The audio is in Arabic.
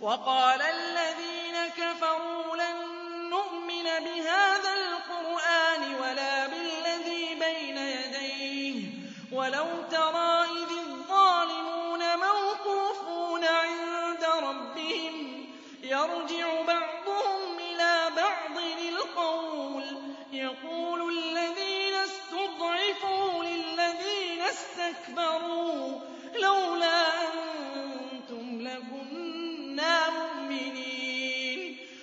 وقال الذين كفروا لن نؤمن بهذا القرآن ولا بالذي بين يديه ولو ترى إذ الظالمون موقوفون عند ربهم يرجع بعضهم إلى بعض القول يقول الذين استضعفوا للذين استكبروا